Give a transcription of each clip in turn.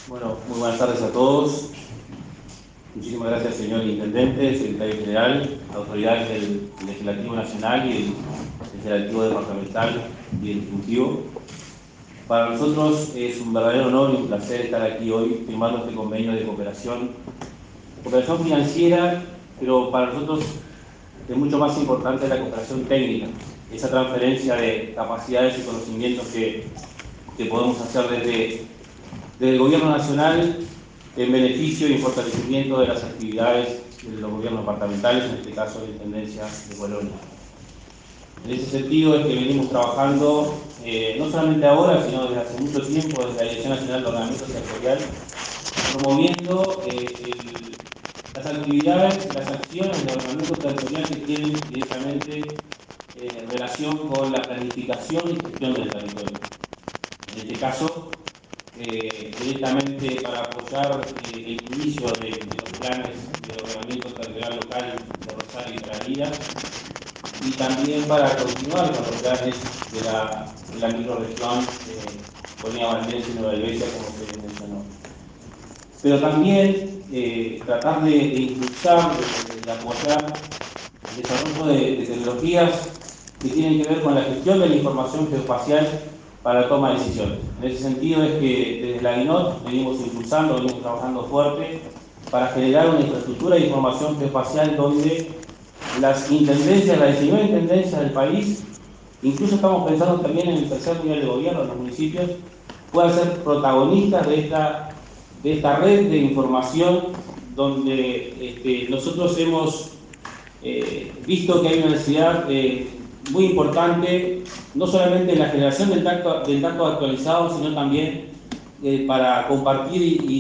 Bueno, muy buenas tardes a todos. Muchísimas gracias, señor Intendente, Secretario General, autoridades del Legislativo Nacional y el Legislativo Departamental y el Ejecutivo. Para nosotros es un verdadero honor y un placer estar aquí hoy firmando este convenio de cooperación financiera, pero para nosotros es mucho más importante la cooperación técnica, esa transferencia de capacidades y conocimientos que podemos hacer desde el Gobierno Nacional en beneficio y fortalecimiento de las actividades de los gobiernos departamentales, en este caso la Intendencia de Colonia. En ese sentido es que venimos trabajando, no solamente ahora, sino desde hace mucho tiempo, desde la Dirección Nacional de Ordenamiento Territorial, promoviendo las actividades, las acciones de ordenamiento territorial que tienen directamente relación con la planificación y gestión del territorio. En este caso, directamente para apoyar el inicio de los planes de ordenamiento territorial local de Rosario y Tararira, y también para continuar con los planes de la microrregión Colonia Valdense y Nueva Helvecia, como se mencionó. Pero también tratar de impulsar, de apoyar el desarrollo de tecnologías que tienen que ver con la gestión de la información geoespacial para la toma de decisiones. En ese sentido es que desde la INOT venimos impulsando, venimos trabajando fuerte para generar una infraestructura de información geoespacial donde las intendencias, las 19 intendencias del país, incluso estamos pensando también en el tercer nivel de gobierno, en los municipios, puedan ser protagonistas de esta red de información donde nosotros hemos visto que hay una necesidad muy importante, no solamente en la generación del dato actualizado, sino también para compartir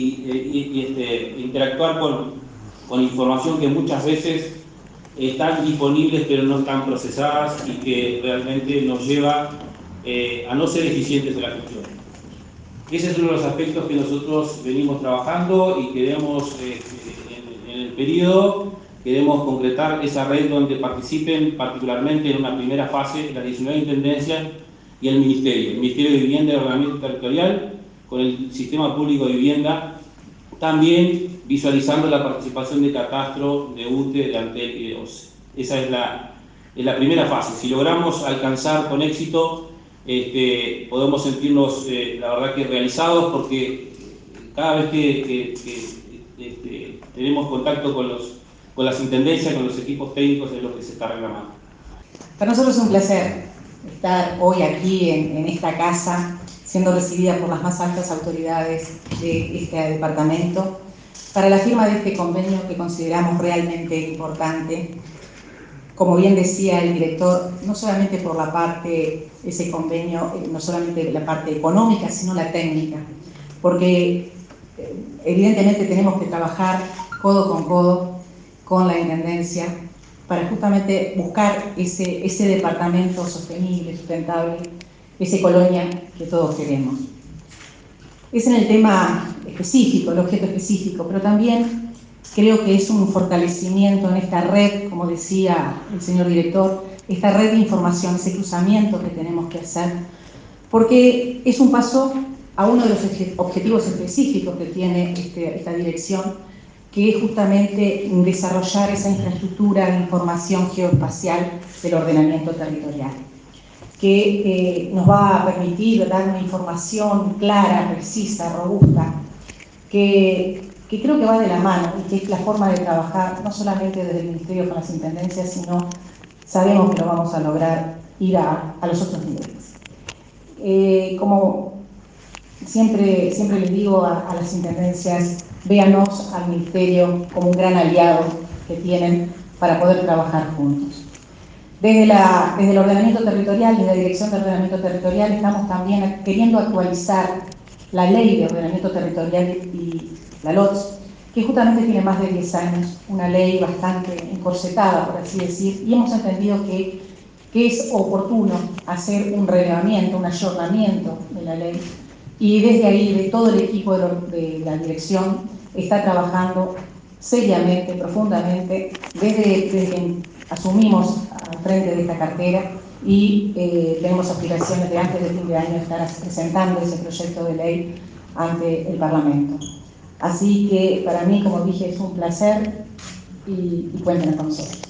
y interactuar con información que muchas veces están disponibles pero no están procesadas y que realmente nos lleva a no ser eficientes en la gestión. Ese es uno de los aspectos que nosotros venimos trabajando y queremos, en el periodo, queremos concretar esa red donde participen particularmente en una primera fase las 19 intendencias y el Ministerio de Vivienda y Ordenamiento Territorial, con el Sistema Público de Vivienda, también visualizando la participación de Catastro, de UTE, de Antel y de OCE. Esa es la primera fase. Si logramos alcanzar con éxito, podemos sentirnos, la verdad, que realizados, porque cada vez que tenemos contacto con las intendencias, con los equipos técnicos, es lo que se está reclamando. Para nosotros es un placer estar hoy aquí en esta casa, siendo recibida por las más altas autoridades de este departamento, para la firma de este convenio que consideramos realmente importante. Como bien decía el director, no solamente por la parte, ese convenio, no solamente la parte económica, sino la técnica, porque evidentemente tenemos que trabajar codo con codo con la Intendencia para justamente buscar ese departamento sostenible, sustentable, esa colonia que todos queremos. Es en el tema específico, el objeto específico, pero también creo que es un fortalecimiento en esta red, como decía el señor director, esta red de información, ese cruzamiento que tenemos que hacer, porque es un paso a uno de los objetivos específicos que tiene esta dirección, que es justamente desarrollar esa infraestructura de información geoespacial del ordenamiento territorial, que nos va a permitir dar una información clara, precisa, robusta, que creo que va de la mano y que es la forma de trabajar, no solamente desde el Ministerio con las intendencias, sino sabemos que lo vamos a lograr ir a los otros niveles. Como siempre les digo a las intendencias, véanos al Ministerio como un gran aliado que tienen para poder trabajar juntos. Desde el ordenamiento territorial, desde la Dirección de Ordenamiento Territorial, estamos también queriendo actualizar la Ley de Ordenamiento Territorial y la LOTS, que justamente tiene más de 10 años, una ley bastante encorsetada, por así decir, y hemos entendido que es oportuno hacer un relevamiento, un ayornamiento de la ley, y desde ahí, de todo el equipo de la dirección, está trabajando seriamente, profundamente, desde que asumimos al frente de esta cartera, y tenemos aspiraciones de antes de fin de año estar presentando ese proyecto de ley ante el Parlamento. Así que para mí, como dije, es un placer y cuenten con nosotros.